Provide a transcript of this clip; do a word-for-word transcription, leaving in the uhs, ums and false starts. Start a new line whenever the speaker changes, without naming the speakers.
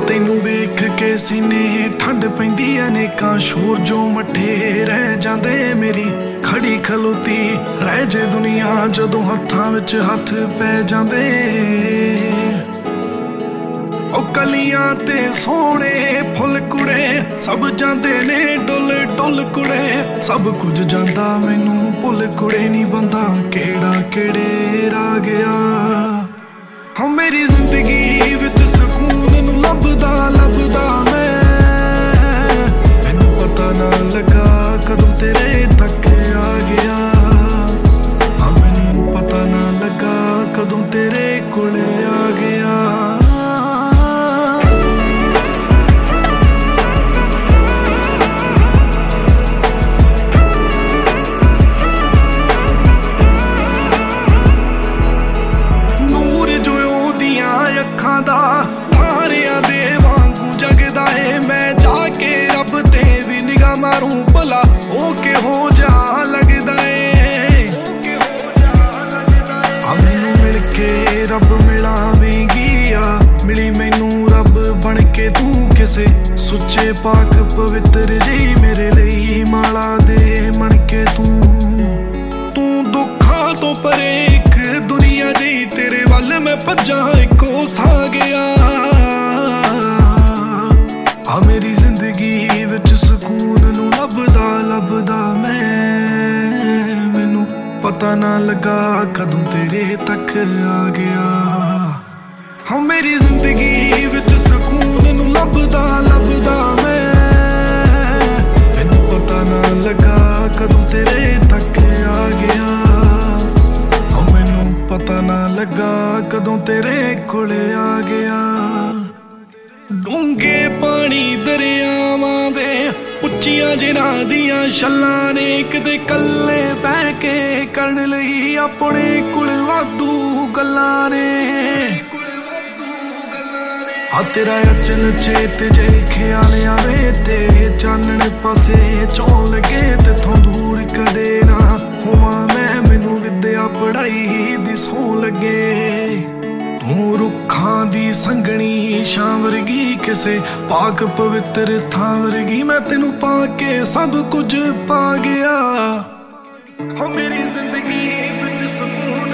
ਤੈਨੂੰ ਵੇਖ ਕੇ ਸੀਨੇ ਠੰਡ ਪੈਂਦੀ ਅਨੇਕਾਂ ਸ਼ੋਰ ਜੋ ਮੱਠੇ ਰਹਿ ਜਾਂਦੇ ਮੇਰੀ ਖੜੀ ਖਲੋਤੀ ਰਹਿ ਜੇ ਦੁਨੀਆ ਜਦੋਂ ਹੱਥਾਂ ਵਿੱਚ ਹੱਥ ਪੈ ਜਾਂਦੇ। ਉਹ ਕਲੀਆਂ ਤੇ ਸੋਹਣੇ ਫੁੱਲ ਕੁੜੇ ਸਭ ਜਾਂਦੇ ਨੇ ਡੁੱਲ ਡੁੱਲ ਕੁੜੇ ਸਭ ਕੁਝ ਜਾਂਦਾ ਮੈਨੂੰ ਭੁੱਲ ਕੁੜੇ ਨੀ ਬੰਦਾ ਕਿਹੜਾ ਕਿਹੜੇ ਰਾਹ ਗਿਆ। ਹਾਂ ਮੇਰੀ ਜ਼ਿੰਦਗੀ ਵਿੱਚ ਸਕੂਨ ਨੂੰ ਲੱਭਦਾ ਲੱਭਦਾ ਮੈਂ ਮੈਨੂੰ ਪਤਾ ਨਾ ਲੱਗਾ ਕਦੋਂ ਤੇਰੇ ਤੱਕ ਆ ਗਿਆ। ਹਾਂ ਮੈਨੂੰ ਪਤਾ ਨਾ ਲੱਗਾ ਕਦੋਂ ਤੇਰੇ ਕੋਲੇ ਆ ਗਿਆ। ਅੱਖਾਂ ਦਾ ਤਾਰਿਆਂ ਦੇ ਵਾਂਗੂ ਜਗਦਾ ਏ ਮੈਂ ਜਾ ਕੇ ਰੱਬ ਤੇ ਵੀ ਨਿਗਾਹ ਮਾਰੂ ਭਲਾ ਉਹ ਕਿਹੋ ਜਿਹਾ ਲੱਗਦਾ ਏ। ਆ ਮੈਨੂੰ ਮਿਲ ਕੇ ਰੱਬ ਮਿਲਾਵੇਂਗੀ ਆ ਮਿਲੀ ਮੈਨੂੰ ਰੱਬ ਬਣ ਕੇ ਤੂੰ ਕਿਸੇ ਸੁੱਚੇ ਪਾਕ ਪਵਿੱਤਰ ਜਿਹੀ ਮੇਰੇ ਲਈ ਮਾਲਾ ਦੇ ਬਣ ਕੇ ਤੂੰ ਤੂੰ ਦੁੱਖਾਂ ਤੋਂ ਪਰੇ ਇੱਕ ਦੁਨੀਆ ਜਿਹੀ ਤੇਰੇ ਵੱਲ ਮੈਂ ਭੱਜਾਂ ਇੱਕੋ ਸਾ ਗਿਆ। ਆ ਮੇਰੀ ਜ਼ਿੰਦਗੀ ਵਿੱਚ ਸਕੂਨ ਨੂੰ ਲੱਭਦਾ ਲੱਭਦਾ ਮੈਂ ਮੈਨੂੰ ਪਤਾ ਨਾ ਲੱਗਾ ਕਦੋਂ ਤੇਰੇ ਤੱਕ ਆ ਗਿਆ। ਹਾਂ ਮੇਰੀ ਜ਼ਿੰਦਗੀ ਵਿੱਚ ਸਕੂਨ ਨੂੰ ਲੱਭਦਾ ਲੱਭਦਾ ਮੈਂ ਮੈਨੂੰ ਪਤਾ ਨਾ ਲੱਗਾ ਕਦੋਂ ਤੇਰੇ ਤੱਕ ਆ ਗਿਆ। ਪਤਾ ਨਾ ਲੱਗਾ ਕਦੋਂ ਤੇਰੇ ਕੋਲੇ ਆ ਗਿਆ। ਡੂੰਘੇ ਪਾਣੀ ਦਰਿਆਵਾਂ ਦੇ ਉੱਚੀਆਂ ਜਿਨ੍ਹਾਂ ਦੀਆਂ ਛੱਲਾਂ ਨੇ ਕਿਤੇ ਕੱਲੇ ਬਹਿ ਕੇ ਕਰਨ ਲਈ ਆਪਣੇ ਕੋਲ ਵਾਧੂ ਗੱਲਾਂ ਨੇ। ਆ ਤੇਰਾ ਅਚਨ ਚੇਤ ਜੇ ਖਿਆਲ ਆਵੇ ਤੇ ਚਾਨਣ ਪਾਸੇ ਚੋਂ ਲੱਗੇ ਤੇਥੋਂ ਦੂਰ ਕਦੇ ਨਾ ਹੋਵਾਂ ਮੈਂ ਮੈਨੂੰ ਵਿਦਿਆ ਪੜ੍ਹਾਈ ਦੀ ਸੌਂ ਲੱਗੇ। ਤੂੰ ਰੁੱਖਾਂ ਦੀ ਸੰਘਣੀ ਛਾਂ ਵਰਗੀ ਕਿਸੇ ਪਾਕ ਪਵਿੱਤਰ ਥਾਂ ਵਰਗੀ ਮੈਂ ਤੈਨੂੰ ਪਾ ਕੇ ਸਭ ਕੁਝ ਪਾ ਗਿਆ। ਹੋ ਮੇਰੀ ਜ਼ਿੰਦਗੀ ਵਿੱਚ ਸਕੂਨ